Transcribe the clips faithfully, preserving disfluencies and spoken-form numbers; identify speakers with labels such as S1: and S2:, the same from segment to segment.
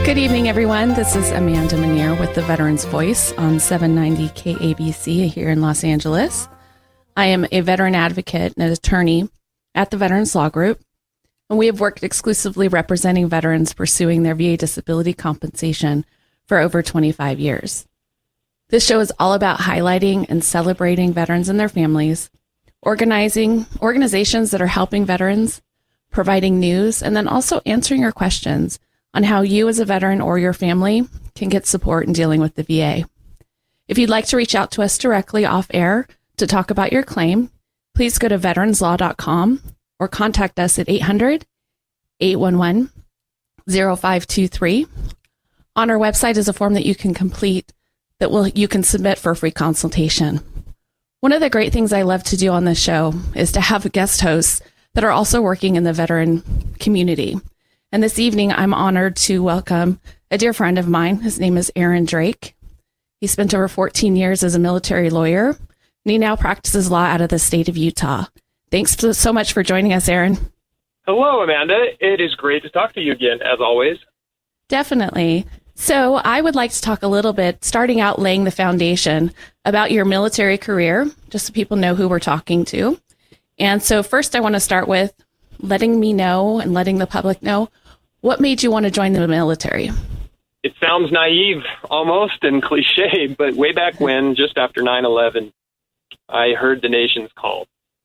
S1: Good evening, everyone. This is Amanda Manier with the Veterans Voice on seven ninety K A B C here in Los Angeles. I am a veteran advocate and an attorney at the Veterans Law Group, and we have worked exclusively representing veterans pursuing their V A disability compensation for over twenty-five years. This show is all about highlighting and celebrating veterans and their families, organizing organizations that are helping veterans, providing news, and then also answering your questions on how you as a veteran or your family can get support in dealing with the V A. If you'd like to reach out to us directly off air to talk about your claim, please go to veterans law dot com or contact us at eight hundred, eight one one, zero five two three. On our website is a form that you can complete that will you can submit for a free consultation. One of the great things I love to do on this show is to have guest hosts that are also working in the veteran community. And this evening, I'm honored to welcome a dear friend of mine. His name is Aaron Drake. He spent over fourteen years as a military lawyer, and he now practices law out of the state of Utah. Thanks so much for joining us, Aaron.
S2: Hello, Amanda. It is great to talk to you again, as always.
S1: Definitely. So I would like to talk a little bit, starting out laying the foundation about your military career, just so people know who we're talking to. And so first, I want to start with letting me know and letting the public know what made you want to join the military.
S2: It sounds naive almost and cliche, but way back when, just after nine eleven, I heard the nation's call.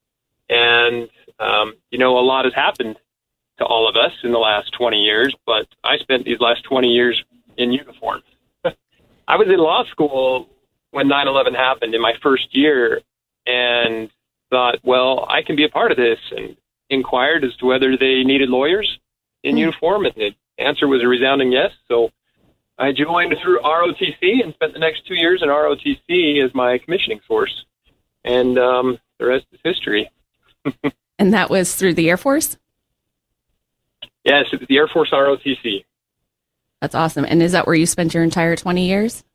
S2: And, um, you know, a lot has happened to all of us in the last twenty years, but I spent these last twenty years in uniform. I was in law school when nine eleven happened in my first year and thought, well, I can be a part of this, and inquired as to whether they needed lawyers in mm. uniform, and the answer was a resounding yes. So I joined through R O T C and spent the next two years in R O T C as my commissioning source. And um, the rest is history.
S1: And that was through the Air Force?
S2: Yes, it was the Air Force R O T C.
S1: That's awesome. And is that where you spent your entire twenty years?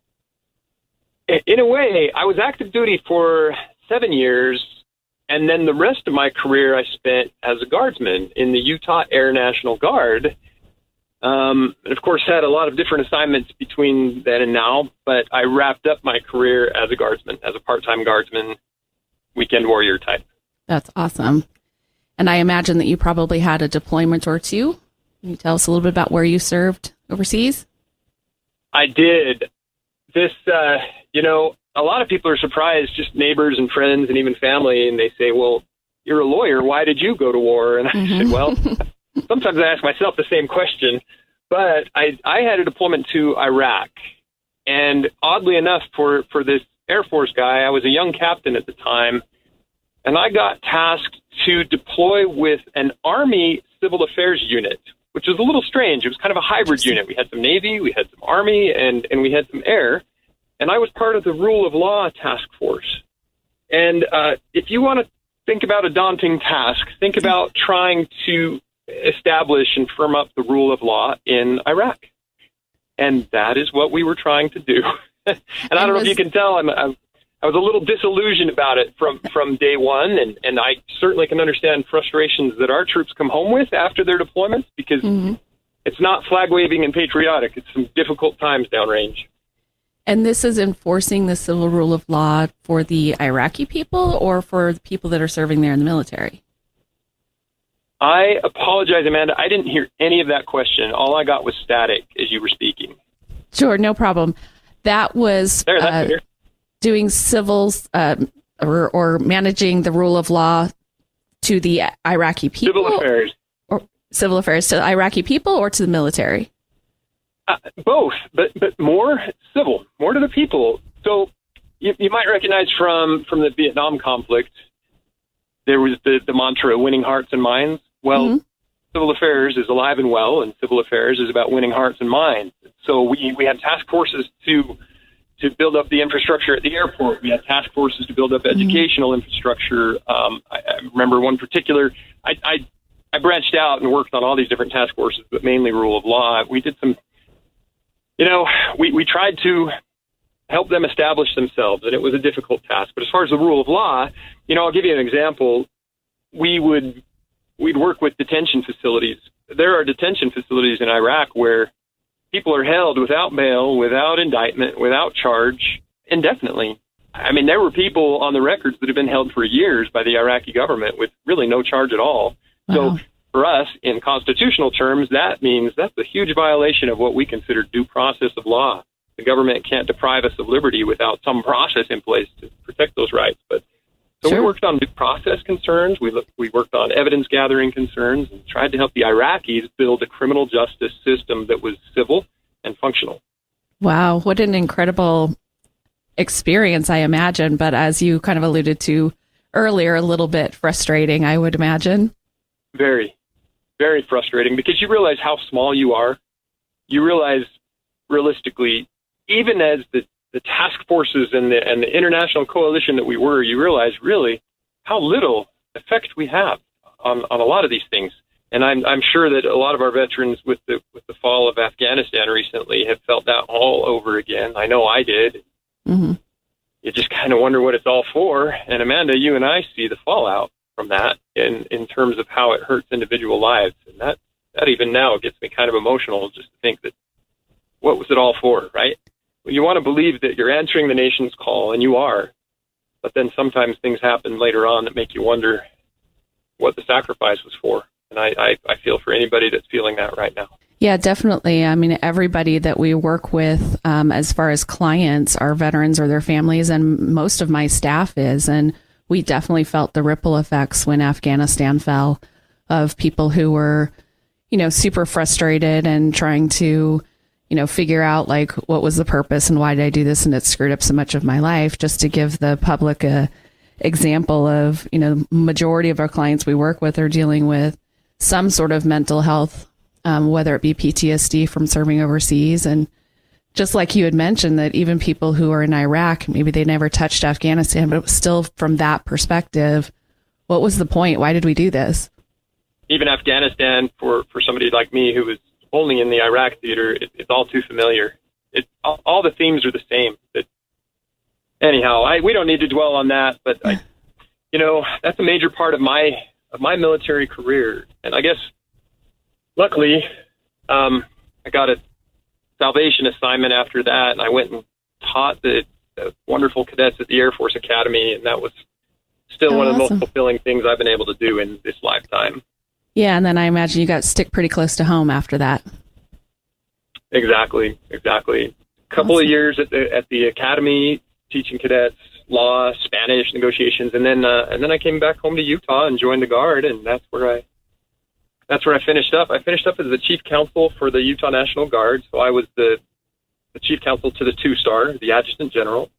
S2: In a way, I was active duty for seven years. And then the rest of my career I spent as a guardsman in the Utah Air National Guard. Um, and, of course, had a lot of different assignments between then and now. But I wrapped up my career as a guardsman, as a part-time guardsman, weekend warrior type.
S1: That's awesome. And I imagine that you probably had a deployment or two. Can you tell us a little bit about where you served overseas?
S2: I did. This, uh, you know... A lot of people are surprised, just neighbors and friends and even family, and they say, well, you're a lawyer. Why did you go to war? And I mm-hmm. said, well, sometimes I ask myself the same question. But I, I had a deployment to Iraq. And oddly enough, for, for this Air Force guy, I was a young captain at the time, and I got tasked to deploy with an Army Civil Affairs unit, which was a little strange. It was kind of a hybrid unit. We had some Navy, we had some Army, and, and we had some Air. And I was part of the Rule of Law Task Force. And uh, if you want to think about a daunting task, think about trying to establish and firm up the rule of law in Iraq. And that is what we were trying to do. and I don't know if you can tell, I'm, I'm, I was a little disillusioned about it from, from day one. And, and I certainly can understand frustrations that our troops come home with after their deployments, because mm-hmm. it's not flag waving and patriotic. It's some difficult times downrange.
S1: And this is enforcing the civil rule of law for the Iraqi people or for the people that are serving there in the military?
S2: I apologize, Amanda. I didn't hear any of that question. All I got was static as you were speaking.
S1: Sure, no problem. That was
S2: there, that's
S1: uh, doing civils uh, or, or managing the rule of law to the Iraqi people?
S2: Civil affairs.
S1: Or civil affairs to the Iraqi people or to the military?
S2: Uh, both, but but more civil, more to the people. So you, you might recognize from, from the Vietnam conflict, there was the, the mantra, winning hearts and minds. Well, mm-hmm. civil affairs is alive and well, and civil affairs is about winning hearts and minds. So we, we had task forces to to build up the infrastructure at the airport. We had task forces to build up educational mm-hmm. infrastructure. Um, I, I remember one particular, I, I I branched out and worked on all these different task forces, but mainly rule of law. We did some, you know, we, we tried to help them establish themselves, and it was a difficult task. But as far as the rule of law, you know, I'll give you an example. We would, we'd work with detention facilities. There are detention facilities in Iraq where people are held without bail, without indictment, without charge, indefinitely. I mean, there were people on the records that have been held for years by the Iraqi government with really no charge at all.
S1: Wow.
S2: So for us, in constitutional terms, that means that's a huge violation of what we consider due process of law. The government can't deprive us of liberty without some process in place to protect those rights. But so
S1: Sure.
S2: we worked on due process concerns. We looked, we worked on evidence gathering concerns and tried to help the Iraqis build a criminal justice system that was civil and functional.
S1: Wow, what an incredible experience, I imagine. But as you kind of alluded to earlier, a little bit frustrating, I would imagine.
S2: Very, very frustrating because you realize how small you are. You realize realistically, even as the, the task forces and the, and the international coalition that we were, you realize really how little effect we have on, on a lot of these things. And I'm, I'm sure that a lot of our veterans with the, with the fall of Afghanistan recently have felt that all over again. I know I did.
S1: Mm-hmm.
S2: You just kind of wonder what it's all for. And Amanda, you and I see the fallout from that in, in terms of how it hurts individual lives. And that, that even now gets me kind of emotional just to think that what was it all for, right? Well, you want to believe that you're answering the nation's call, and you are. But then sometimes things happen later on that make you wonder what the sacrifice was for. And I, I, I feel for anybody that's feeling that right now.
S1: Yeah, definitely. I mean, everybody that we work with, um, as far as clients, are veterans or their families, and most of my staff is. And we definitely felt the ripple effects when Afghanistan fell, of people who were, you know, super frustrated and trying to, you know, figure out like what was the purpose and why did I do this, and it screwed up so much of my life. Just to give the public a example of, you know, majority of our clients we work with are dealing with some sort of mental health, um, whether it be P T S D from serving overseas. And just like you had mentioned, that even people who are in Iraq, maybe they never touched Afghanistan, but it was still from that perspective, what was the point? Why did we do this?
S2: Even Afghanistan, for, for somebody like me who was only in the Iraq theater, it, it's all too familiar. It, all, all the themes are the same. But anyhow, I, we don't need to dwell on that, but I, you know, that's a major part of my of my military career. And I guess, luckily, um, I got a salvation assignment after that, and I went and taught the, the wonderful cadets at the Air Force Academy, and that was still
S1: Oh,
S2: one of the
S1: awesome.
S2: most fulfilling things I've been able to do in this lifetime.
S1: Yeah, and then I imagine you got to stick pretty close to home after that.
S2: Exactly, exactly. A couple
S1: Awesome.
S2: of years at the at the academy teaching cadets law, Spanish negotiations, and then uh, and then I came back home to Utah and joined the Guard, and that's where I that's where I finished up. I finished up as the chief counsel for the Utah National Guard, so I was the the chief counsel to the two star, the adjutant general,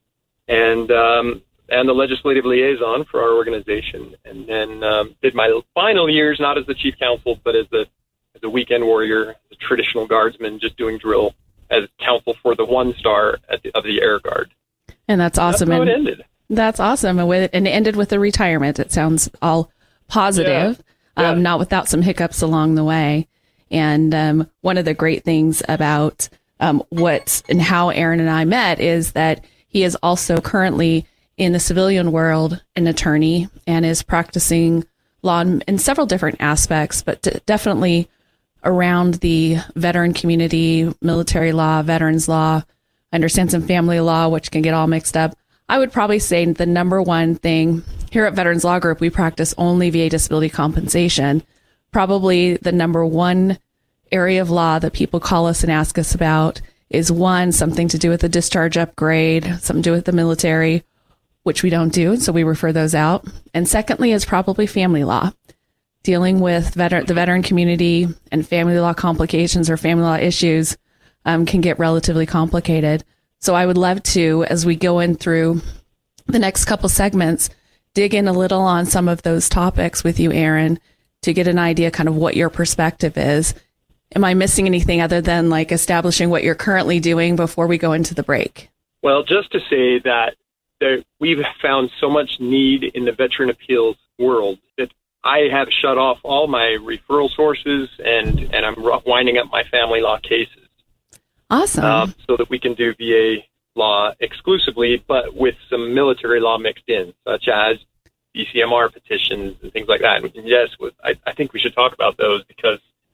S2: and um, and the legislative liaison for our organization, and then um, did my final years not as the chief counsel, but as the as a weekend warrior, the traditional guardsman, just doing drill as counsel for the one star at the, of the Air Guard.
S1: And that's awesome.
S2: That's how
S1: and
S2: it ended.
S1: That's awesome. And, with, and it ended with a retirement. It sounds all positive,
S2: Yeah.
S1: Um,
S2: Yeah.
S1: not without some hiccups along the way. And um, one of the great things about um, what and how Aaron and I met is that he is also currently in the civilian world an attorney and is practicing law in, in several different aspects, but d- definitely around the veteran community, military law, veterans law, understands some family law, which can get all mixed up. I would probably say the number one thing here at Veterans Law Group, we practice only V A disability compensation. Probably the number one area of law that people call us and ask us about is, one, something to do with the discharge upgrade, something to do with the military, which we don't do, so we refer those out. And secondly is probably family law, dealing with veteran, the veteran community, and family law complications or family law issues um, can get relatively complicated. So I would love to, as we go in through the next couple segments, dig in a little on some of those topics with you, Aaron, to get an idea kind of what your perspective is. Am I missing anything other than like establishing what you're currently doing before we go into the break?
S2: Well, just to say that there, we've found so much need in the veteran appeals world that I have shut off all my referral sources, and, and I'm winding up my family law cases.
S1: Awesome.
S2: Uh, so that we can do V A law exclusively, but with some military law mixed in, such as B C M R petitions and things like that. And yes, with, I, I think we should talk about those because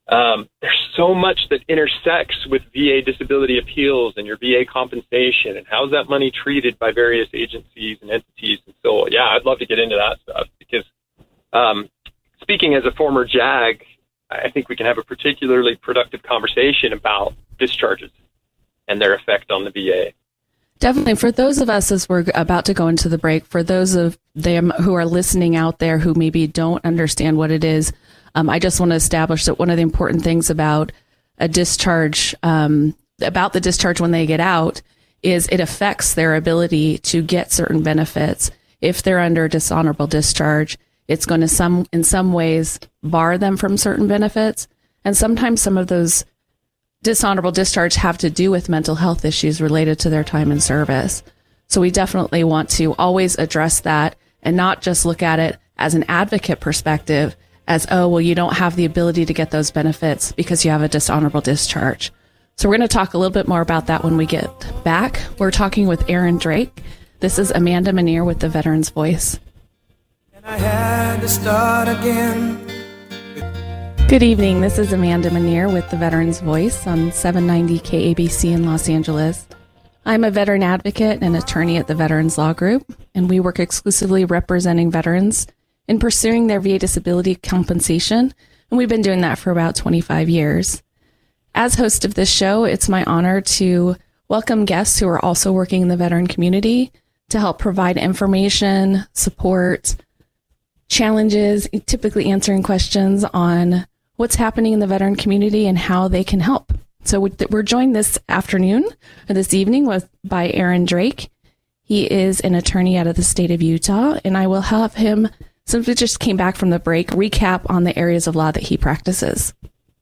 S2: Um, there's so much that intersects with V A disability appeals and your V A compensation and how's that money treated by various agencies and entities. And so, yeah, I'd love to get into that stuff because um, speaking as a former JAG, I think we can have a particularly productive conversation about discharges and their effect on the V A.
S1: Definitely. For those of us, as we're about to go into the break, for those of them who are listening out there who maybe don't understand what it is, um, I just want to establish that one of the important things about a discharge, um, about the discharge when they get out, is it affects their ability to get certain benefits. If they're under dishonorable discharge, it's going to some, in some ways, bar them from certain benefits. And sometimes some of those dishonorable discharge have to do with mental health issues related to their time in service. So we definitely want to always address that and not just look at it as an advocate perspective as, oh, well, you don't have the ability to get those benefits because you have a dishonorable discharge. So we're going to talk a little bit more about that when we get back. We're talking with Aaron Drake. This is Amanda Manier with the Veterans Voice.
S3: And I had to start again.
S1: Good evening. This is Amanda Manier with the Veterans Voice on seven ninety K A B C in Los Angeles. I'm a veteran advocate and attorney at the Veterans Law Group, and we work exclusively representing veterans in pursuing their V A disability compensation, and we've been doing that for about twenty-five years. As host of this show, it's my honor to welcome guests who are also working in the veteran community to help provide information, support, challenges, typically answering questions on what's happening in the veteran community and how they can help. So we're joined this afternoon or this evening with by Aaron Drake. He is an attorney out of the state of Utah, and I will have him, since we just came back from the break, recap on the areas of law that he practices.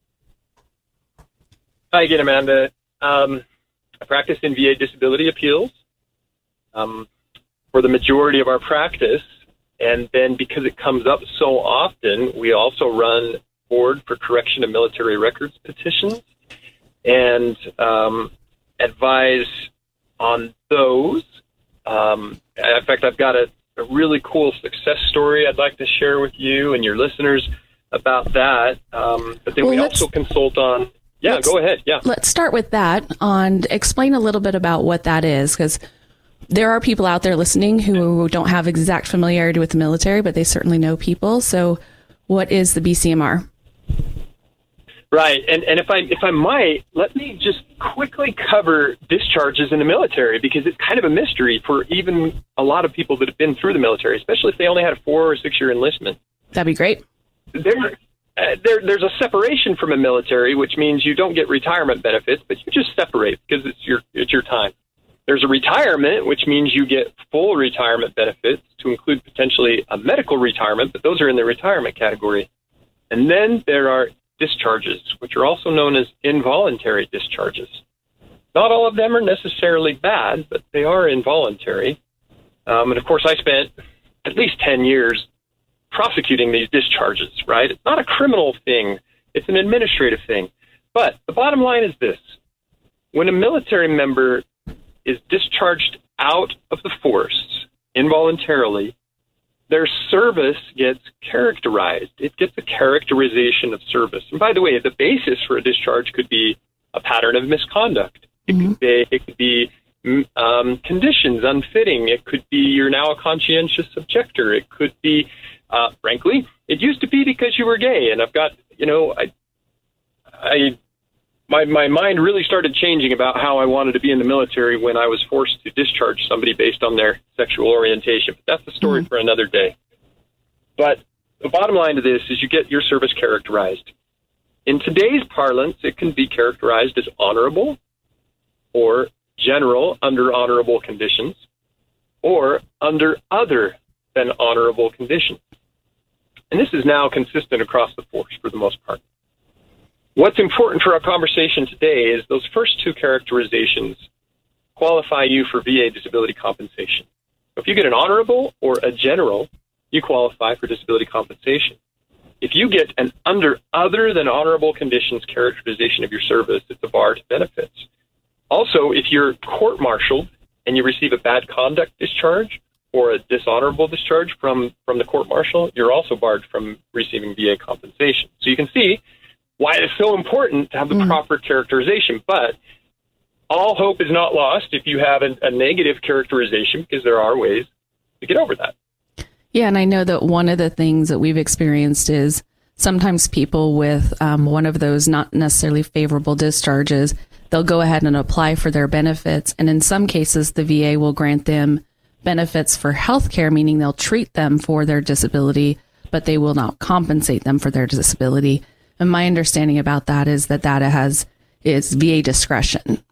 S2: Hi again, Amanda. Um, I practice in V A disability appeals um, for the majority of our practice. And then because it comes up so often, we also run board for correction of military records petitions and um, advise on those. Um, in fact, I've got a, a really cool success story I'd like to share with you and your listeners about that. Um, but then well, we also consult on... Yeah, go ahead. Yeah.
S1: Let's start with that. On explain a little bit about what that is, because there are people out there listening who don't have exact familiarity with the military, but they certainly know people. So what is the B C M R?
S2: Right. And and if I if I might, let me just quickly cover discharges in the military, because it's kind of a mystery for even a lot of people that have been through the military, especially if they only had a four or six year enlistment.
S1: That'd be great.
S2: There, uh, there there's a separation from a military, which means you don't get retirement benefits, but you just separate because it's your it's your time. There's a retirement, which means you get full retirement benefits, to include potentially a medical retirement, but those are in the retirement category. And then there are discharges, which are also known as involuntary discharges. Not all of them are necessarily bad, but they are involuntary. Um, and of course, I spent at least ten years prosecuting these discharges, right? It's not a criminal thing. It's an administrative thing. But the bottom line is this. When a military member is discharged out of the force involuntarily, their service gets characterized. It gets a characterization of service. And by the way, the basis for a discharge could be a pattern of misconduct. It mm-hmm. could be, it could be um, conditions unfitting. It could be you're now a conscientious objector. It could be, uh, frankly, it used to be because you were gay. And I've got, you know, I, I, My my mind really started changing about how I wanted to be in the military when I was forced to discharge somebody based on their sexual orientation. But that's a story mm-hmm. for another day. But the bottom line to this is you get your service characterized. In today's parlance, it can be characterized as honorable or general under honorable conditions or under other than honorable conditions. And this is now consistent across the force for the most part. What's important for our conversation today is those first two characterizations qualify you for V A disability compensation. If you get an honorable or a general, you qualify for disability compensation. If you get an under other than honorable conditions characterization of your service, it's a bar to benefits. Also, if you're court-martialed and you receive a bad conduct discharge or a dishonorable discharge from, from the court-martial, you're also barred from receiving V A compensation. So you can see why it's so important to have the mm. proper characterization. But all hope is not lost if you have a, a negative characterization, because there are ways to get over that.
S1: Yeah, and I know that one of the things that we've experienced is sometimes people with um, one of those not necessarily favorable discharges, they'll go ahead and apply for their benefits. And in some cases, the V A will grant them benefits for health care, meaning they'll treat them for their disability, but they will not compensate them for their disability. And my understanding about that is that that has is V A discretion.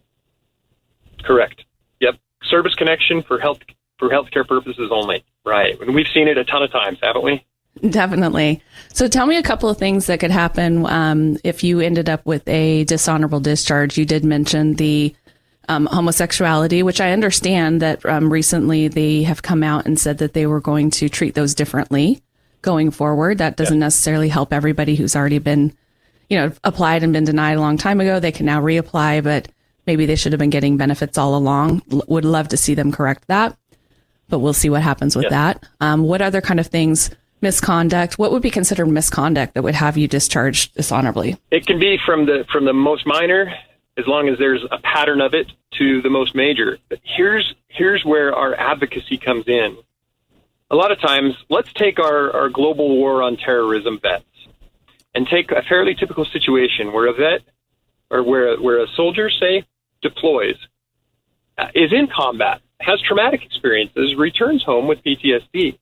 S2: Correct. Yep. Service connection for health for healthcare purposes only. Right. And we've seen it a ton of times, haven't we?
S1: Definitely. So tell me a couple of things that could happen um, if you ended up with a dishonorable discharge. You did mention the um, homosexuality, which I understand that um, recently they have come out and said that they were going to treat those differently going forward. That doesn't yeah. necessarily help everybody who's already been, you know, applied and been denied a long time ago. They can now reapply, but maybe they should have been getting benefits all along. L- would love to see them correct that, but we'll see what happens with yeah. that. Um, what other kind of things? Misconduct, what would be considered misconduct that would have you discharged dishonorably?
S2: It can be from the from the most minor, as long as there's a pattern of it, to the most major. But here's here's where our advocacy comes in. A lot of times, let's take our, our global war on terrorism vets and take a fairly typical situation where a vet or where, where a soldier, say, deploys, uh, is in combat, has traumatic experiences, returns home with P T S D.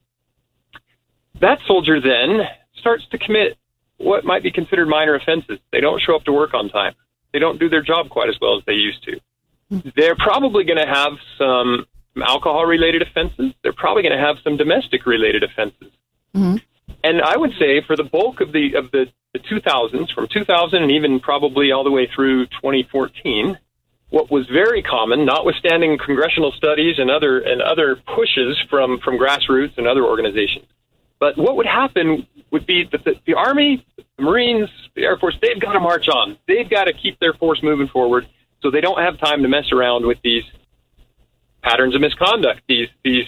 S2: That soldier then starts to commit what might be considered minor offenses. They don't show up to work on time. They don't do their job quite as well as they used to. Mm-hmm. They're probably going to have some alcohol-related offenses. They're probably going to have some domestic-related offenses. Mm-hmm. And I would say for the bulk of the of the, the two thousands, from two thousand and even probably all the way through twenty fourteen, what was very common, notwithstanding congressional studies and other and other pushes from, from grassroots and other organizations, but what would happen would be that the, the Army, the Marines, the Air Force, they've got to march on. They've got to keep their force moving forward, so they don't have time to mess around with these patterns of misconduct. These, these,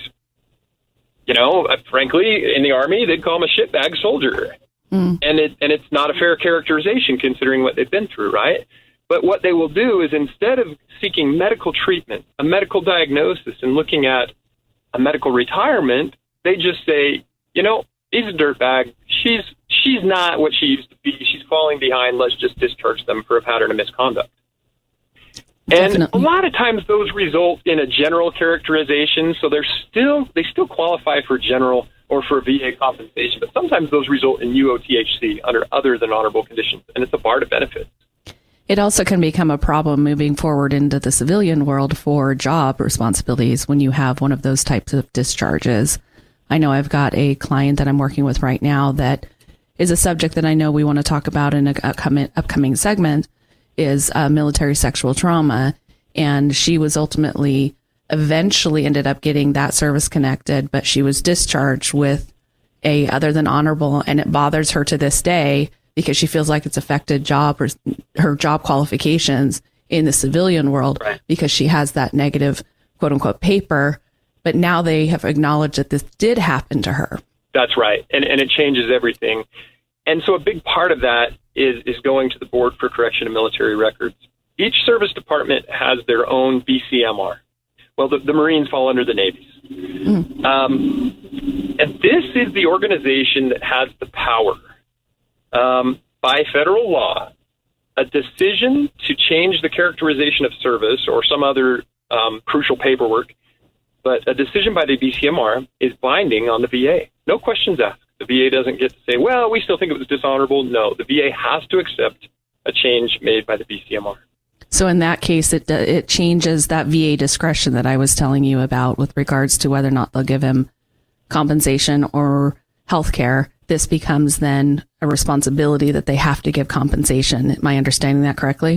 S2: you know, uh, frankly, in the Army, they'd call them a shitbag soldier. Mm. And it and it's not a fair characterization considering what they've been through, right? But what they will do is instead of seeking medical treatment, a medical diagnosis, and looking at a medical retirement, they just say, you know, he's a dirtbag. She's she's not what she used to be. She's falling behind. Let's just discharge them for a pattern of misconduct.
S1: Definitely.
S2: And a lot of times those result in a general characterization, so they're still they still qualify for general or for V A compensation, but sometimes those result in U O T H C under other than honorable conditions, and it's a bar to benefits.
S1: It also can become a problem moving forward into the civilian world for job responsibilities when you have one of those types of discharges. I know I've got a client that I'm working with right now that is a subject that I know we want to talk about in an upcoming, upcoming segment is uh, military sexual trauma. And she was ultimately eventually ended up getting that service connected, but she was discharged with a other than honorable. And it bothers her to this day because she feels like it's affected job or her job qualifications in the civilian world right. because she has that negative quote unquote paper. But now they have acknowledged that this did happen to her.
S2: That's right. And and it changes everything. And so a big part of that is, is going to the Board for Correction of Military Records. Each service department has their own B C M R. Well, the, the Marines fall under the Navy's. Mm. Um, and this is the organization that has the power, um, by federal law, a decision to change the characterization of service or some other um, crucial paperwork. But a decision by the B C M R is binding on the V A. No questions asked. The V A doesn't get to say, well, we still think it was dishonorable. No, the V A has to accept a change made by the B C M R.
S1: So in that case, it it changes that V A discretion that I was telling you about with regards to whether or not they'll give him compensation or health care. This becomes then a responsibility that they have to give compensation. Am I understanding that correctly?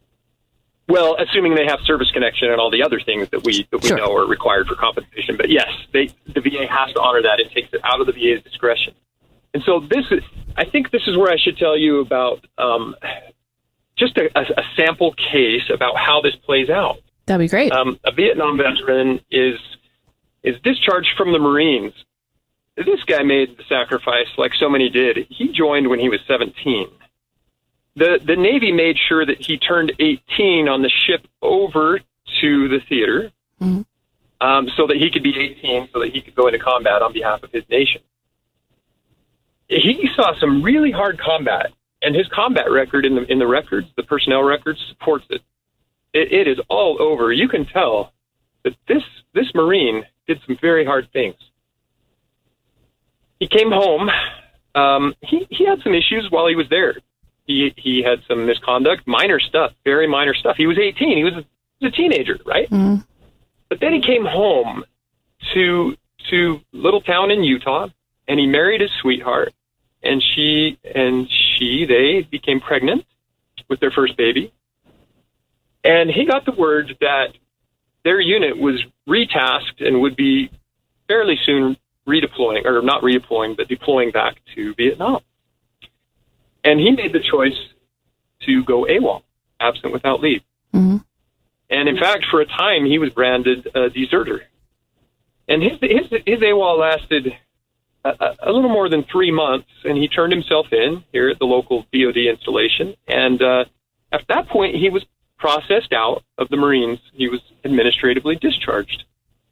S2: Well, assuming they have service connection and all the other things that we that we sure. know are required for compensation. But yes, they, the V A has to honor that. It takes it out of the V A's discretion. And so this is, I think this is where I should tell you about um, just a, a, a sample case about how this plays out.
S1: That'd be great.
S2: Um, a Vietnam veteran is is discharged from the Marines. This guy made the sacrifice like so many did. He joined when he was seventeen. the, the Navy made sure that he turned eighteen on the ship over to the theater, mm-hmm. um, so that he could be eighteen, so that he could go into combat on behalf of his nation. He saw some really hard combat, and his combat record in the in the records, the personnel records, supports it. It, it is all over. You can tell that this this Marine did some very hard things. He came home. Um, he he had some issues while he was there. He he had some misconduct, minor stuff, very minor stuff. He was eighteen. He was a, he was a teenager, right? Mm-hmm. But then he came home to to little town in Utah, and he married his sweetheart, and she and she they became pregnant with their first baby. And he got the word that their unit was retasked and would be fairly soon redeploying, or not redeploying, but deploying back to Vietnam. And he made the choice to go AWOL, absent without leave. Mm-hmm. And in fact, for a time, he was branded a deserter. And his his, his AWOL lasted a, a little more than three months, and he turned himself in here at the local D O D installation. And uh, at that point, he was processed out of the Marines. He was administratively discharged.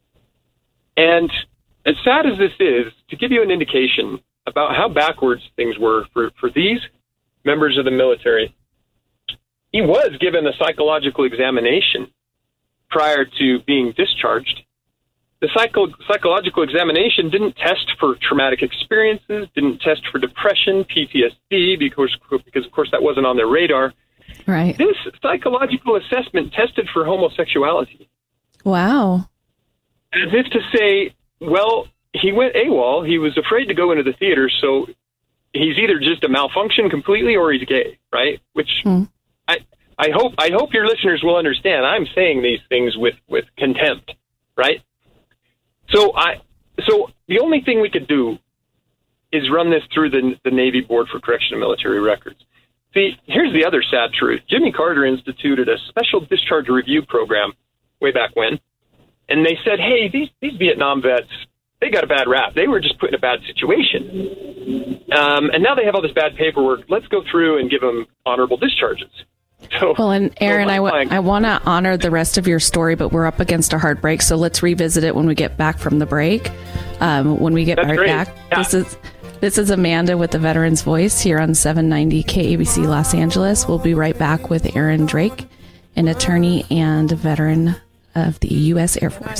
S2: And as sad as this is, to give you an indication about how backwards things were for, for these members of the military, he was given a psychological examination prior to being discharged. The psycho- psychological examination didn't test for traumatic experiences, didn't test for depression, P T S D, because, because of course that wasn't on their radar.
S1: Right.
S2: This psychological assessment tested for homosexuality.
S1: Wow.
S2: As if to say, well, he went AWOL, he was afraid to go into the theater, so he's either just a malfunction completely or he's gay, right? Which hmm. I I hope I hope your listeners will understand. I'm saying these things with, with contempt, right? So I so the only thing we could do is run this through the the Navy Board for Correction of Military Records. See, here's the other sad truth. Jimmy Carter instituted a special discharge review program way back when, and they said, hey, these, these Vietnam vets, they got a bad rap. They were just put in a bad situation. Um, and now they have all this bad paperwork. Let's go through and give them honorable discharges. So,
S1: well, and Aaron, so I, w- I want to honor the rest of your story, but we're up against a hard break, so let's revisit it when we get back from the break. Um, when we get
S2: That's
S1: right
S2: great.
S1: back,
S2: Yeah.
S1: this is this is Amanda with the Veterans Voice here on seven ninety K A B C Los Angeles. We'll be right back with Aaron Drake, an attorney and veteran of the U S Air Force.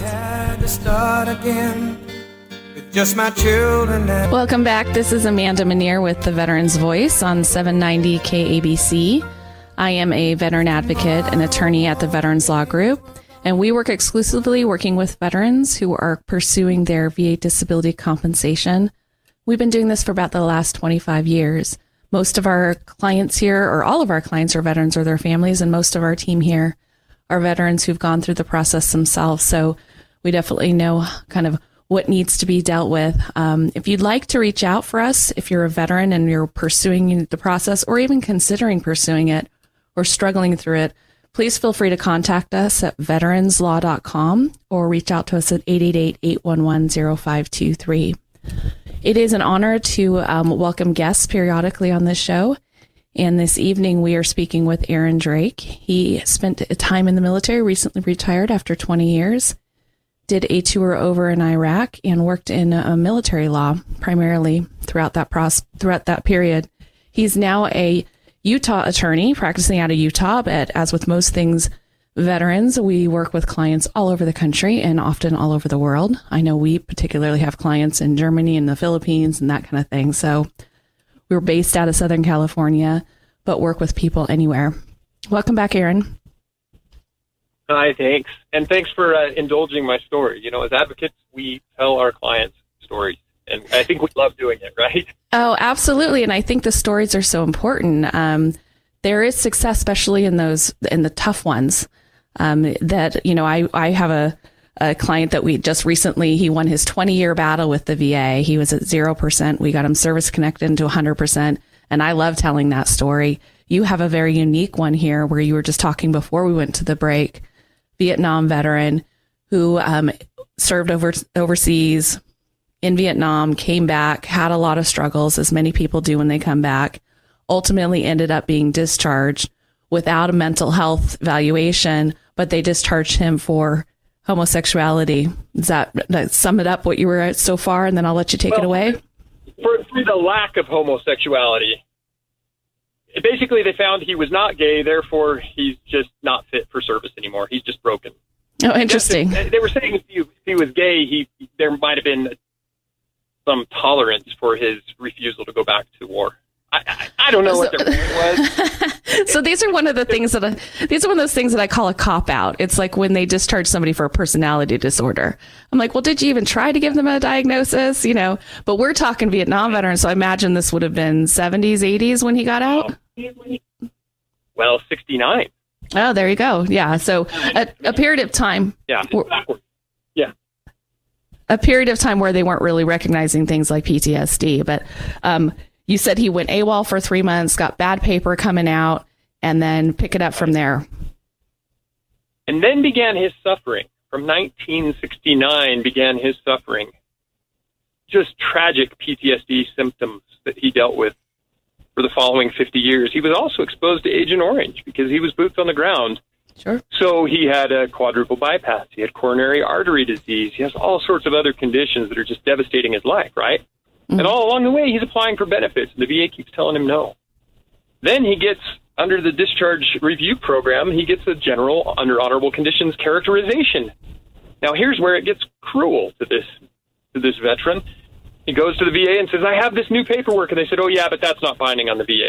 S3: Just my children.
S1: Welcome back. This is Amanda Manier with the Veterans Voice on seven ninety K A B C. I am a veteran advocate and attorney at the Veterans Law Group, and we work exclusively working with veterans who are pursuing their V A disability compensation. We've been doing this for about the last twenty-five years. Most of our clients here, or all of our clients, are veterans or their families, and most of our team here are veterans who've gone through the process themselves. So we definitely know kind of what needs to be dealt with. Um, if you'd like to reach out for us, if you're a veteran and you're pursuing the process or even considering pursuing it or struggling through it, please feel free to contact us at veterans law dot com or reach out to us at eight eight eight, eight one one, zero five two three. It is an honor to um, welcome guests periodically on this show. And this evening we are speaking with Aaron Drake. He spent time in the military, recently retired after twenty years. Did a tour over in Iraq and worked in uh, military law primarily throughout that process, throughout that period. He's now a Utah attorney practicing out of Utah, but as with most things veterans, we work with clients all over the country and often all over the world. I know we particularly have clients in Germany and the Philippines and that kind of thing. So we're based out of Southern California, but work with people anywhere. Welcome back, Aaron.
S2: Hi, thanks. And thanks for uh, indulging my story. You know, as advocates, we tell our clients stories, and I think we love doing it, right?
S1: Oh, absolutely. And I think the stories are so important. Um, there is success, especially in those, in the tough ones, um, that, you know, I, I have a, a client that we just recently, he won his twenty year battle with the V A. He was at zero percent. We got him service connected into one hundred percent. And I love telling that story. You have a very unique one here where you were just talking before we went to the break. Vietnam veteran who um, served over overseas in Vietnam, came back, had a lot of struggles, as many people do when they come back, ultimately ended up being discharged without a mental health evaluation, but they discharged him for homosexuality. Does that, that sum it up what you were at so far? And then I'll let you take
S2: well,
S1: it away.
S2: For, for the lack of homosexuality, basically they found he was not gay, therefore he's just not fit for service anymore. He's just broken.
S1: Oh, interesting.
S2: They were saying if he, if he was gay, he there might have been some tolerance for his refusal to go back to war. I, I, I don't know so, what their point was.
S1: So these are one of the things that I, these are one of those things that I call a cop out. It's like when they discharge somebody for a personality disorder. I'm like, well, did you even try to give them a diagnosis? You know, but we're talking Vietnam veterans, so I imagine this would have been seventies, eighties when he got out.
S2: Well, sixty-nine.
S1: Oh, there you go. Yeah. So a, a period of time.
S2: Yeah. Yeah.
S1: A period of time where they weren't really recognizing things like P T S D. But um, you said he went AWOL for three months, got bad paper coming out, and then pick it up from there.
S2: And then began his suffering. From nineteen sixty-nine began his suffering. Just tragic P T S D symptoms that he dealt with for the following fifty years. He was also exposed to Agent Orange because he was boots on the ground.
S1: Sure.
S2: So he had a quadruple bypass. He had coronary artery disease. He has all sorts of other conditions that are just devastating his life, right? Mm-hmm. And all along the way, he's applying for benefits, and the V A keeps telling him no. Then he gets, under the discharge review program, he gets a general under honorable conditions characterization. Now, here's where it gets cruel to this to this veteran. He goes to the V A and says, I have this new paperwork. And they said, oh, yeah, but that's not binding on the V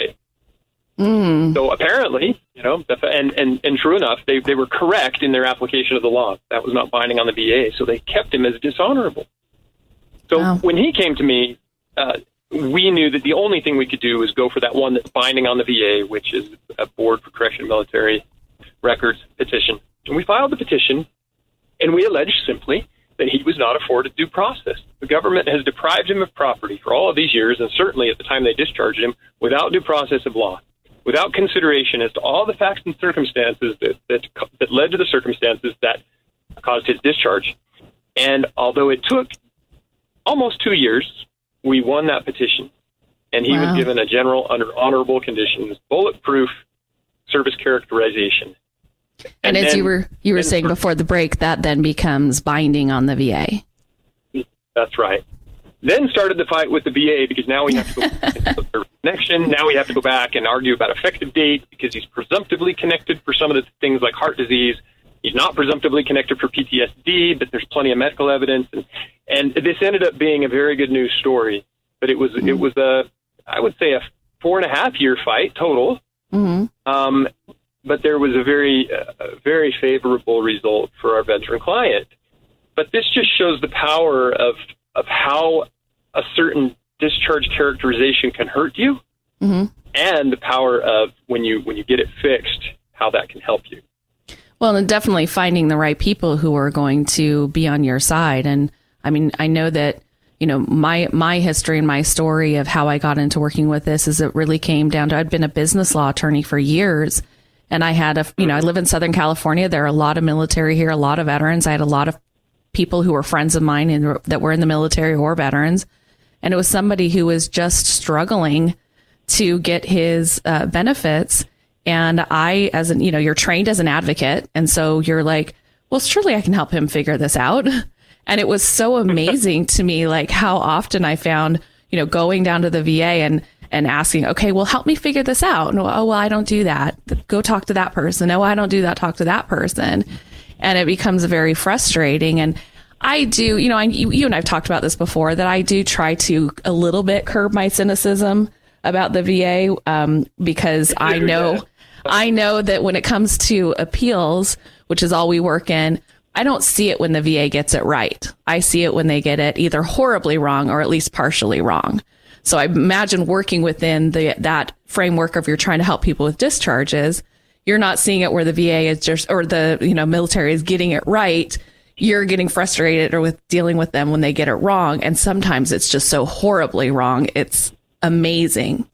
S2: A.
S1: Mm.
S2: So apparently, you know, and, and, and true enough, they, they were correct in their application of the law. That was not binding on the V A. So they kept him as dishonorable. So wow. When he came to me, uh, we knew that the only thing we could do is go for that one that's binding on the V A, which is a Board for Correctional Military Records petition. And we filed the petition, and we alleged simply that he was not afforded due process. The government has deprived him of property for all of these years, and certainly at the time they discharged him, without due process of law, without consideration as to all the facts and circumstances that, that, that led to the circumstances that caused his discharge. And although it took almost two years, we won that petition, and he wow. was given a general under honorable conditions, bulletproof service characterization.
S1: And, and as then, you were you were saying before the break, that then becomes binding on the V A.
S2: That's right. Then started the fight with the V A because now we have to go into the connection. Now we have to go back and argue about effective date because he's presumptively connected for some of the things like heart disease. He's not presumptively connected for P T S D, but there's plenty of medical evidence. And, and this ended up being a very good news story. But it was mm-hmm. it was a I would say a four and a half year fight total.
S1: Mm-hmm. Um,
S2: but there was a very, uh, very favorable result for our veteran client. But this just shows the power of of how a certain discharge characterization can hurt you, mm-hmm. and the power of when you when you get it fixed, how that can help you.
S1: Well, and definitely finding the right people who are going to be on your side. And I mean, I know that, you know, my my history and my story of how I got into working with this is it really came down to I'd been a business law attorney for years. And I had a, you know, I live in Southern California. There are a lot of military here, a lot of veterans. I had a lot of people who were friends of mine and that were in the military or veterans. And it was somebody who was just struggling to get his uh, benefits. And I, as an, you know, you're trained as an advocate. And so you're like, well, surely I can help him figure this out. And it was so amazing to me, like how often I found, you know, going down to the V A and, and asking, okay, well, help me figure this out. And, oh, well, I don't do that. Go talk to that person. No, I don't do that. Talk to that person. And it becomes very frustrating. And I do, you know, I, you, you and I've talked about this before, that I do try to a little bit curb my cynicism about the V A, um, because I know, I know that when it comes to appeals, which is all we work in, I don't see it when the V A gets it right. I see it when they get it either horribly wrong or at least partially wrong. So I imagine working within the that framework of you're trying to help people with discharges, you're not seeing it where the V A is just, or the, you know, military is getting it right. You're getting frustrated or with dealing with them when they get it wrong. And sometimes it's just so horribly wrong. It's amazing.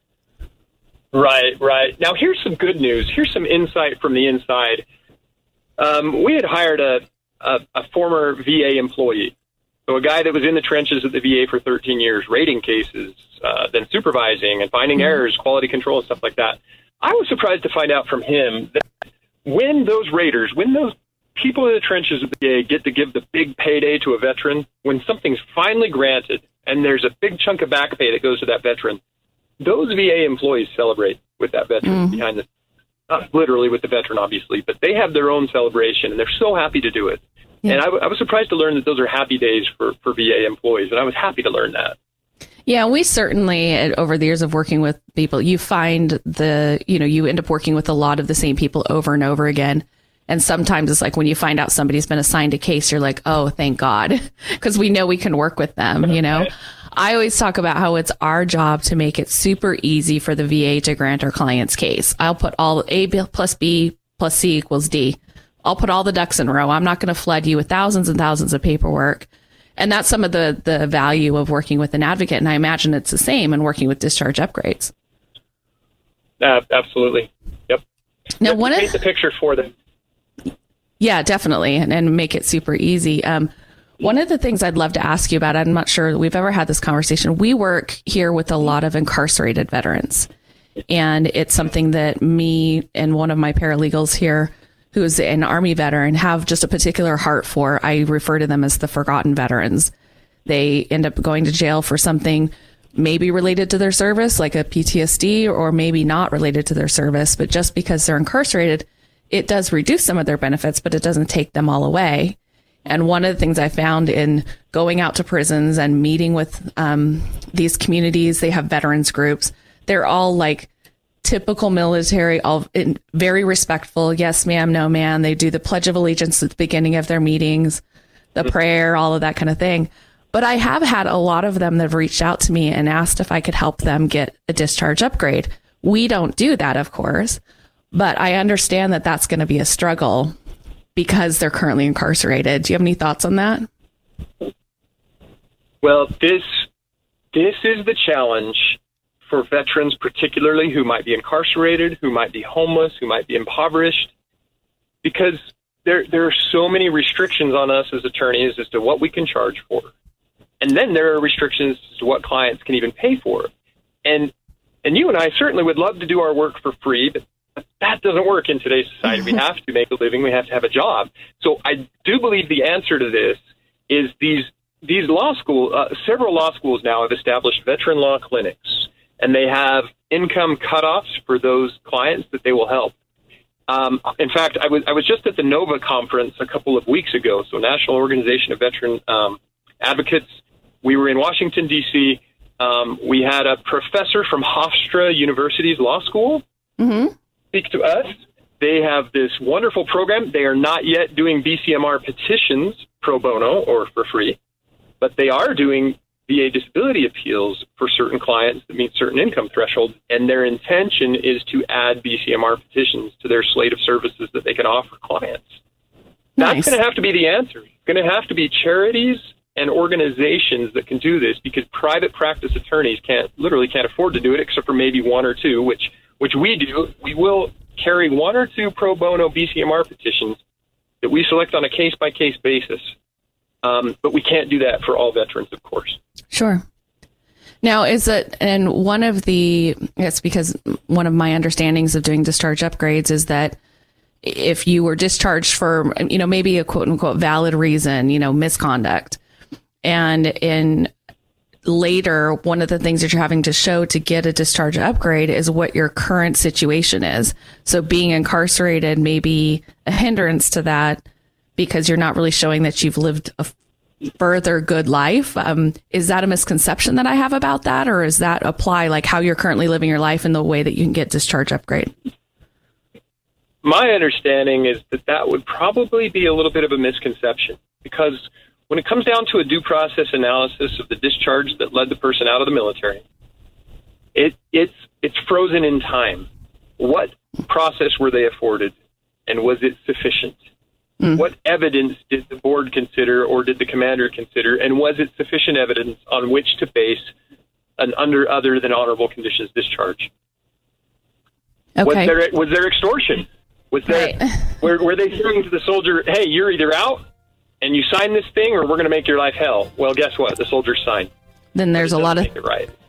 S2: Right, right. Now, here's some good news. Here's some insight from the inside. Um, we had hired a, a, a former V A employee, so a guy that was in the trenches at the V A for thirteen years, rating cases, uh, then supervising and finding mm-hmm. errors, quality control, and stuff like that. I was surprised to find out from him that when those raiders, when those people in the trenches of the V A get to give the big payday to a veteran, when something's finally granted and there's a big chunk of back pay that goes to that veteran, those V A employees celebrate with that veteran mm. behind the, not literally with the veteran, obviously, but they have their own celebration, and they're so happy to do it. Yeah. And I, w- I was surprised to learn that those are happy days for, for V A employees, and I was happy to learn that.
S1: Yeah, we certainly, over the years of working with people, you find the, you know, you end up working with a lot of the same people over and over again. And sometimes it's like when you find out somebody's been assigned a case, you're like, oh, thank God, because we know we can work with them, you know. I always talk about how it's our job to make it super easy for the V A to grant our client's case. I'll put all A plus B plus C equals D. I'll put all the ducks in a row. I'm not going to flood you with thousands and thousands of paperwork. And that's some of the, the value of working with an advocate. And I imagine it's the same in working with discharge upgrades.
S2: Uh, absolutely. Yep.
S1: Now, one
S2: paint
S1: of
S2: the picture for them.
S1: Yeah, definitely. And, and make it super easy. Um, one of the things I'd love to ask you about, I'm not sure that we've ever had this conversation. We work here with a lot of incarcerated veterans. And it's something that me and one of my paralegals here, who's an Army veteran, have just a particular heart for. I refer to them as the forgotten veterans. They end up going to jail for something maybe related to their service, like a P T S D, or maybe not related to their service. But just because they're incarcerated, it does reduce some of their benefits, but it doesn't take them all away. And one of the things I found in going out to prisons and meeting with um, these communities, they have veterans groups. They're all like typical military, all in, very respectful. Yes, ma'am. No, ma'am. They do the Pledge of Allegiance at the beginning of their meetings, the prayer, all of that kind of thing. But I have had a lot of them that have reached out to me and asked if I could help them get a discharge upgrade. We don't do that, of course, but I understand that that's going to be a struggle because they're currently incarcerated. Do you have any thoughts on that?
S2: Well, this this is the challenge for veterans, particularly who might be incarcerated, who might be homeless, who might be impoverished, because there there are so many restrictions on us as attorneys as to what we can charge for. And then there are restrictions as to what clients can even pay for. And and you and I certainly would love to do our work for free, but that doesn't work in today's society. We have to make a living. We have to have a job. So I do believe the answer to this is these these law school, uh, several law schools now have established veteran law clinics, and they have income cutoffs for those clients that they will help. Um, in fact, I was I was just at the NOVA conference a couple of weeks ago, so National Organization of Veteran um, Advocates. We were in Washington, D C Um, we had a professor from Hofstra University's law school mm-hmm. speak to us. They have this wonderful program. They are not yet doing B C M R petitions pro bono or for free, but they are doing V A disability appeals for certain clients that meet certain income thresholds, and their intention is to add B C M R petitions to their slate of services that they can offer clients. Nice. That's going to have to be the answer. It's going to have to be charities and organizations that can do this, because private practice attorneys can't literally can't afford to do it, except for maybe one or two, which which we do. We will carry one or two pro bono B C M R petitions that we select on a case-by-case basis. Um, but we can't do that for all veterans, of course.
S1: Sure. Now, is it, and one of the, it's because one of my understandings of doing discharge upgrades is that if you were discharged for, you know, maybe a quote unquote valid reason, you know, misconduct, and in later, one of the things that you're having to show to get a discharge upgrade is what your current situation is. So being incarcerated may be a hindrance to that, because you're not really showing that you've lived a further good life. Um, is that a misconception that I have about that? Or does that apply like how you're currently living your life in the way that you can get discharge upgrade?
S2: My understanding is that that would probably be a little bit of a misconception, because when it comes down to a due process analysis of the discharge that led the person out of the military, it, it's, it's frozen in time. What process were they afforded, and was it sufficient? Mm. What evidence did the board consider, or did the commander consider, and was it sufficient evidence on which to base an under other than honorable conditions discharge?
S1: Okay.
S2: Was there, was there extortion? Was there, right. were, were they saying to the soldier, hey, you're either out and you sign this thing, or we're going to make your life hell? Well, guess what? The soldier signed.
S1: Then there's a lot of
S2: right.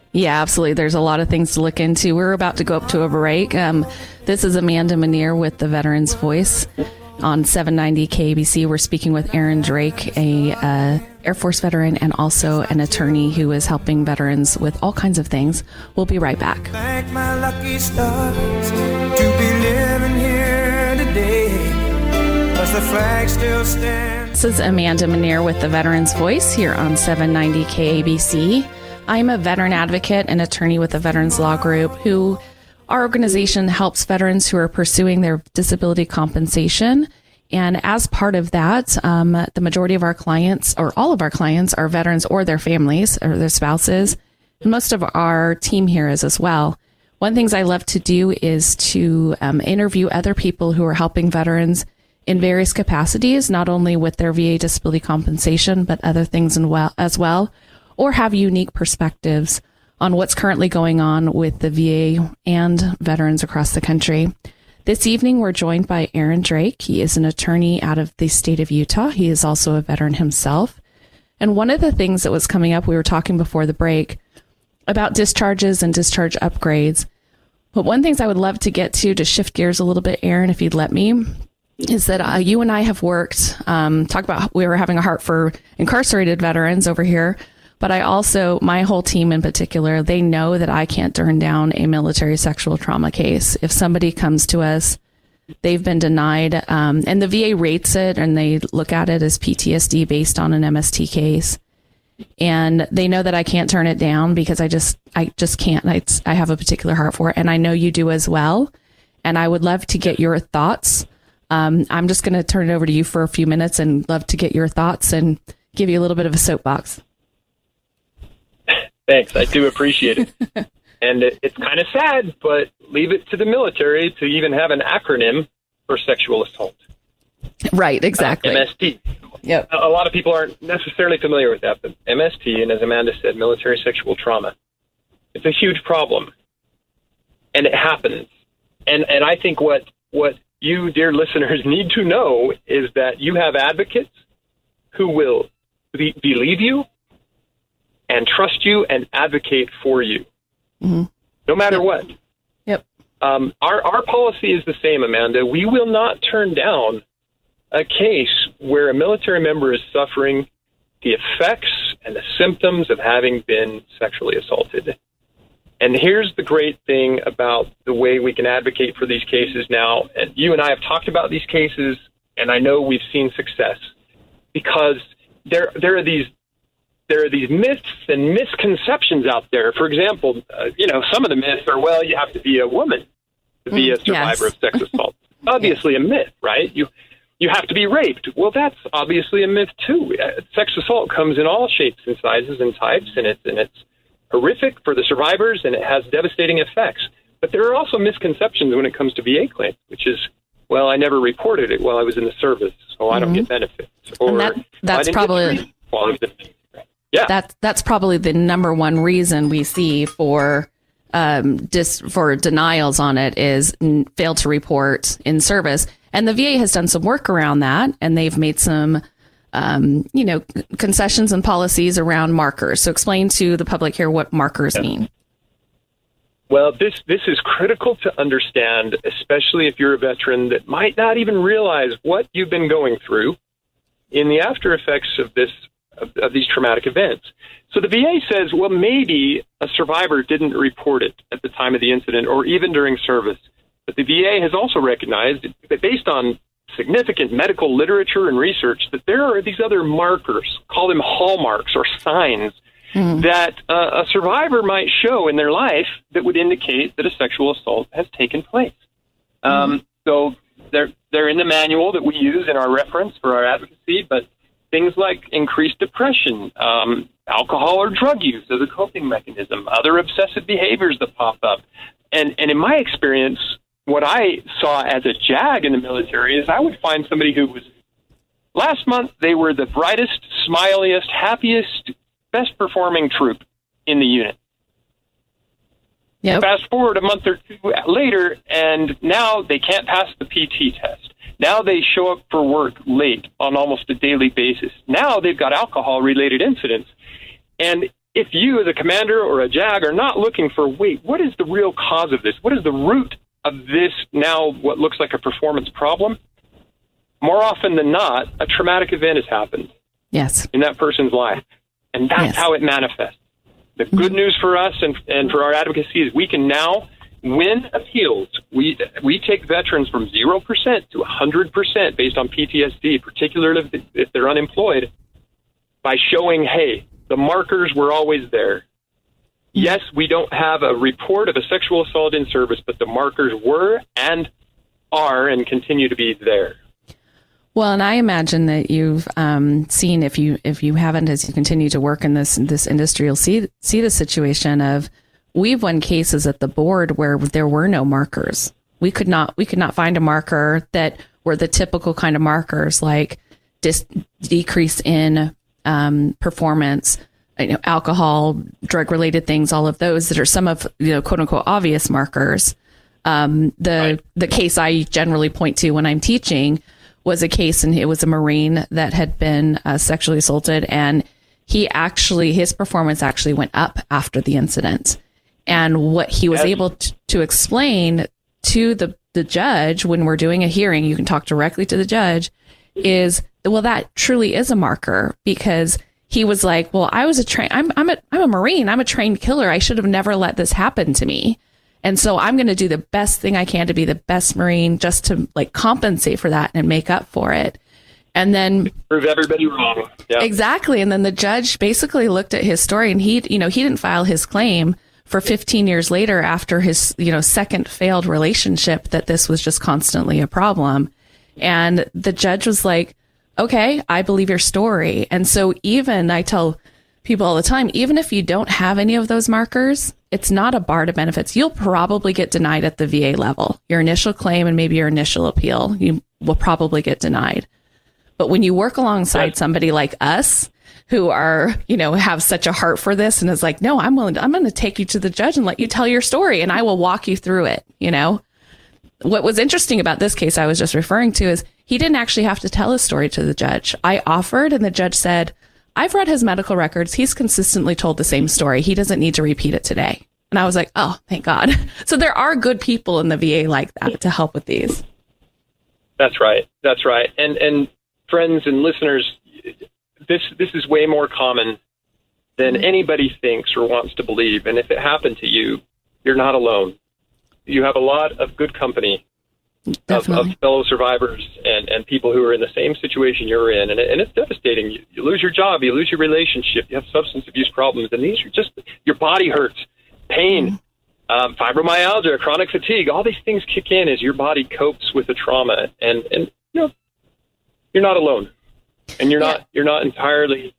S1: Yeah, absolutely. There's a lot of things to look into. We're about to go up to a break. Um, this is Amanda Manier with the Veterans Voice on seven ninety K A B C. We're speaking with Aaron Drake, a uh, Air Force veteran and also an attorney who is helping veterans with all kinds of things. We'll be right back.
S3: Thank my lucky stars to be living here today, 'cause the flag still stands.
S1: This is Amanda Manier with the Veterans Voice here on seven ninety K A B C. I'm a veteran advocate and attorney with the Veterans Law Group, who our organization helps veterans who are pursuing their disability compensation. And as part of that, um, the majority of our clients, or all of our clients, are veterans or their families or their spouses. And most of our team here is as well. One of the things I love to do is to um, interview other people who are helping veterans in various capacities, not only with their V A disability compensation, but other things in well, as well, or have unique perspectives on what's currently going on with the V A and veterans across the country. This evening, we're joined by Aaron Drake. He is an attorney out of the state of Utah. He is also a veteran himself. And one of the things that was coming up, we were talking before the break about discharges and discharge upgrades. But one of the things I would love to get to, to shift gears a little bit, Aaron, if you'd let me, is that uh, you and I have worked, um, talk about, we were having a heart for incarcerated veterans over here. But I also, my whole team in particular, they know that I can't turn down a military sexual trauma case. If somebody comes to us, they've been denied, um, and the V A rates it and they look at it as P T S D based on an M S T case. And they know that I can't turn it down because I just, I just can't. I, I have a particular heart for it. And I know you do as well. And I would love to get your thoughts. Um, I'm just going to turn it over to you for a few minutes and love to get your thoughts and give you a little bit of a soapbox.
S2: Thanks. I do appreciate it. And it, it's kind of sad, but leave it to the military to even have an acronym for sexual assault.
S1: Right, exactly.
S2: Uh, M S T.
S1: Yep.
S2: A, a lot of people aren't necessarily familiar with that, but M S T, and as Amanda said, military sexual trauma, it's a huge problem. And it happens. And and I think what, what you, dear listeners, need to know is that you have advocates who will be, believe you and trust you and advocate for you, mm-hmm. no matter
S1: yep.
S2: what.
S1: Yep.
S2: Um, our our policy is the same, Amanda. We will not turn down a case where a military member is suffering the effects and the symptoms of having been sexually assaulted. And here's the great thing about the way we can advocate for these cases now. And you and I have talked about these cases, and I know we've seen success because there there are these There are these myths and misconceptions out there. For example, uh, you know, some of the myths are, well, you have to be a woman to be
S1: mm,
S2: a survivor
S1: yes.
S2: of sex assault. Obviously a myth, right? You you have to be raped. Well, that's obviously a myth, too. Uh, sex assault comes in all shapes and sizes and types, and it's, and it's horrific for the survivors, and it has devastating effects. But there are also misconceptions when it comes to V A claims, which is, well, I never reported it while I was in the service, so mm-hmm. I don't get benefits. Or
S1: that, that's
S2: I didn't
S1: probably...
S2: get while I was in the Yeah,
S1: that's that's probably the number one reason we see for um dis for denials on it is n- fail to report in service. And the V A has done some work around that, and they've made some um you know concessions and policies around markers. So explain to the public here what markers yeah. mean.
S2: Well, this this is critical to understand, especially if you're a veteran that might not even realize what you've been going through in the after effects of this. Of, of these traumatic events. So the V A says, well, maybe a survivor didn't report it at the time of the incident or even during service. But the V A has also recognized that based on significant medical literature and research that there are these other markers, call them hallmarks or signs, mm-hmm. that uh, a survivor might show in their life that would indicate that a sexual assault has taken place. Mm-hmm. Um, so they're, they're in the manual that we use in our reference for our advocacy, but things like increased depression, um, alcohol or drug use as a coping mechanism, other obsessive behaviors that pop up. And, and in my experience, what I saw as a jag in the military is I would find somebody who was, last month, they were the brightest, smiliest, happiest, best performing troop in the unit.
S1: Yep.
S2: Fast forward a month or two later, and now they can't pass the P T test. Now they show up for work late on almost a daily basis. Now they've got alcohol-related incidents. And if you as a commander or a JAG are not looking for, wait, what is the real cause of this? What is the root of this now what looks like a performance problem? More often than not, a traumatic event has happened.
S1: Yes.
S2: In that person's life. And that's yes. how it manifests. The good mm-hmm. news for us and, and for our advocacy is we can now win appeals. We we take veterans from zero percent to one hundred percent based on P T S D, particularly if, if they're unemployed, by showing, hey, the markers were always there. Yes, we don't have a report of a sexual assault in service, but the markers were and are and continue to be there.
S1: Well, and I imagine that you've um, seen, if you if you haven't, as you continue to work in this this industry, you'll see see the situation of we've won cases at the board where there were no markers. We could not we could not find a marker that were the typical kind of markers like dis- decrease in um, performance, you know, alcohol, drug related things, all of those that are some of, you know, quote unquote obvious markers. Um, the
S2: right.
S1: the case I generally point to when I'm teaching was a case, and it was a Marine that had been uh, sexually assaulted, and he actually, his performance actually went up after the incident. And what he was yes. able to, to explain to the, the judge when we're doing a hearing, you can talk directly to the judge, is, well, that truly is a marker, because he was like, well, I was a train, I'm, I'm a, I'm a Marine, I'm a trained killer. I should have never let this happen to me. And so I'm going to do the best thing I can to be the best Marine, just to like compensate for that and make up for it. And then
S2: prove everybody wrong. Yep.
S1: Exactly. And then the judge basically looked at his story, and he, you know, he didn't file his claim for fifteen years later after his, you know, second failed relationship, that this was just constantly a problem. And the judge was like, okay, I believe your story. And so even I tell people all the time, even if you don't have any of those markers, it's not a bar to benefits. You'll probably get denied at the V A level. Your initial claim and maybe your initial appeal, you will probably get denied. But when you work alongside somebody like us, who are, you know, have such a heart for this and is like, no, I'm willing to, I'm going to take you to the judge and let you tell your story, and I will walk you through it. You know, what was interesting about this case I was just referring to is he didn't actually have to tell his story to the judge. I offered, and the judge said, I've read his medical records. He's consistently told the same story. He doesn't need to repeat it today. And I was like, oh, thank God. So there are good people in the V A like that to help with these.
S2: That's right. That's right. And and friends and listeners, this this is way more common than anybody thinks or wants to believe. And if it happened to you, you're not alone. You have a lot of good company of, of fellow survivors and, and people who are in the same situation you're in. And, and it's devastating. You, you lose your job, you lose your relationship, you have substance abuse problems, and these are just, your body hurts, pain, um, fibromyalgia, chronic fatigue, all these things kick in as your body copes with the trauma. And, and you know, you're not alone. And you're yeah. not you're not entirely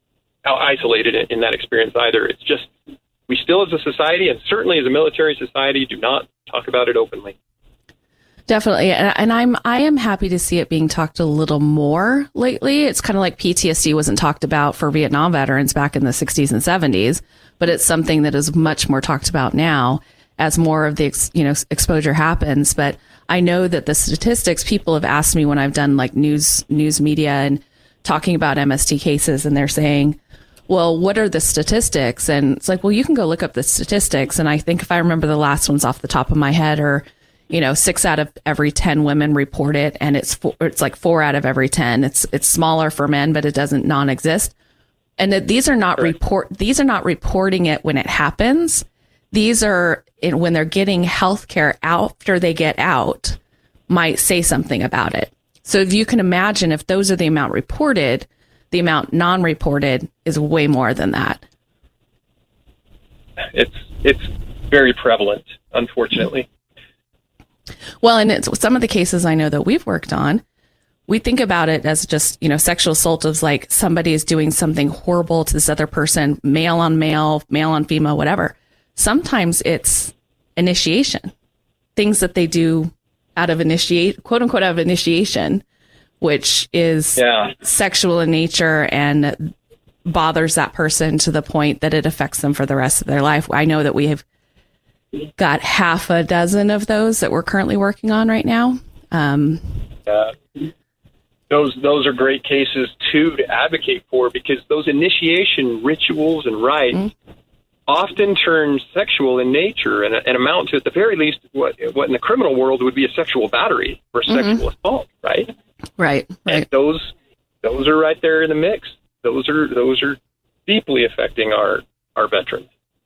S2: isolated in, in that experience either. It's just, we still as a society, and certainly as a military society, do not talk about it openly.
S1: Definitely. And, and I'm, I am happy to see it being talked a little more lately. It's kind of like P T S D wasn't talked about for Vietnam veterans back in the sixties and seventies, but it's something that is much more talked about now as more of the, ex, you know, exposure happens. But I know that the statistics, people have asked me when I've done like news, news media and talking about M S T cases, and they're saying, well, what are the statistics? And it's like, well, you can go look up the statistics. And I think if I remember the last ones off the top of my head are, you know, six out of every ten women report it, and it's four, it's like four out of every ten. It's it's smaller for men, but it doesn't non-exist. And that these are not right. report these are not reporting it when it happens. These are in, when they're getting health care after they get out, might say something about it. So if you can imagine, if those are the amount reported, the amount non-reported is way more than that.
S2: It's it's very prevalent, unfortunately.
S1: Well, and it's some of the cases I know that we've worked on, we think about it as just, you know, sexual assault is like somebody is doing something horrible to this other person, male on male, male on female, whatever. Sometimes it's initiation, things that they do out of initiate, quote unquote, out of initiation, which is yeah. sexual in nature and bothers that person to the point that it affects them for the rest of their life. I know that we have got half a dozen of those that we're currently working on right now. Um,
S2: uh, those those are great cases too to advocate for, because those initiation rituals and rites mm-hmm. often turn sexual in nature and, and amount to, at the very least, what what in the criminal world would be a sexual battery or sexual mm-hmm. assault, right?
S1: Right, right.
S2: And those those are right there in the mix. Those are those are deeply affecting our our veterans.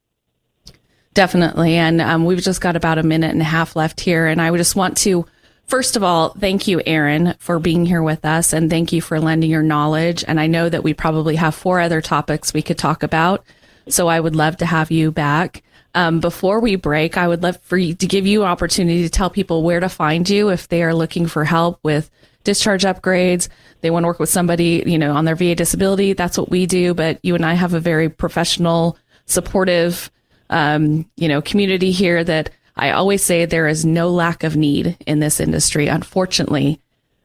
S1: Definitely, and um, we've just got about a minute and a half left here, and I would just want to, first of all, thank you, Aaron, for being here with us, and thank you for lending your knowledge. And I know that we probably have four other topics we could talk about, so I would love to have you back. Um, before we break, I would love for you to give you an opportunity to tell people where to find you if they are looking for help with discharge upgrades. They want to work with somebody, you know, on their V A disability. That's what we do. But you and I have a very professional, supportive, um, you know, community here that I always say there is no lack of need in this industry. Unfortunately,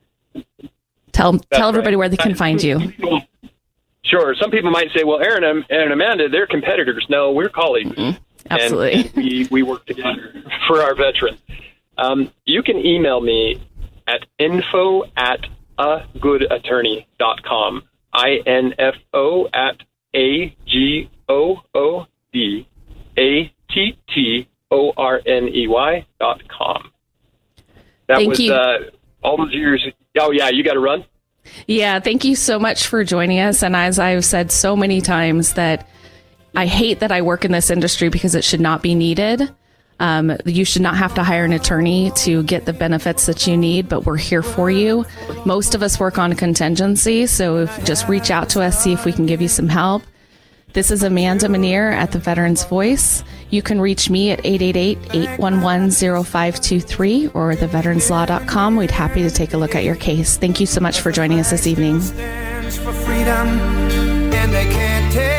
S1: tell That's tell everybody right. where they can find you.
S2: Sure. Some people might say, well, Aaron and Amanda, they're competitors. No, we're colleagues. Mm-hmm.
S1: Absolutely.
S2: And we, we work together for our veterans. Um, you can email me at info at a good attorney dot com. I N F O at A G O O D A T T O R N E Y dot com. That
S1: Thank
S2: was
S1: you.
S2: Uh, all those years. Oh, yeah, you got to run?
S1: Yeah, thank you so much for joining us. And as I've said so many times, that I hate that I work in this industry because it should not be needed. Um, you should not have to hire an attorney to get the benefits that you need, but we're here for you. Most of us work on contingency, so if, just reach out to us, see if we can give you some help. This is Amanda Manier at the Veterans Voice. You can reach me at eight eight eight, eight one one, zero five two three or the veterans law dot com. We'd happy to take a look at your case. Thank you so much for joining us this evening.
S3: Stands for freedom, and they can't take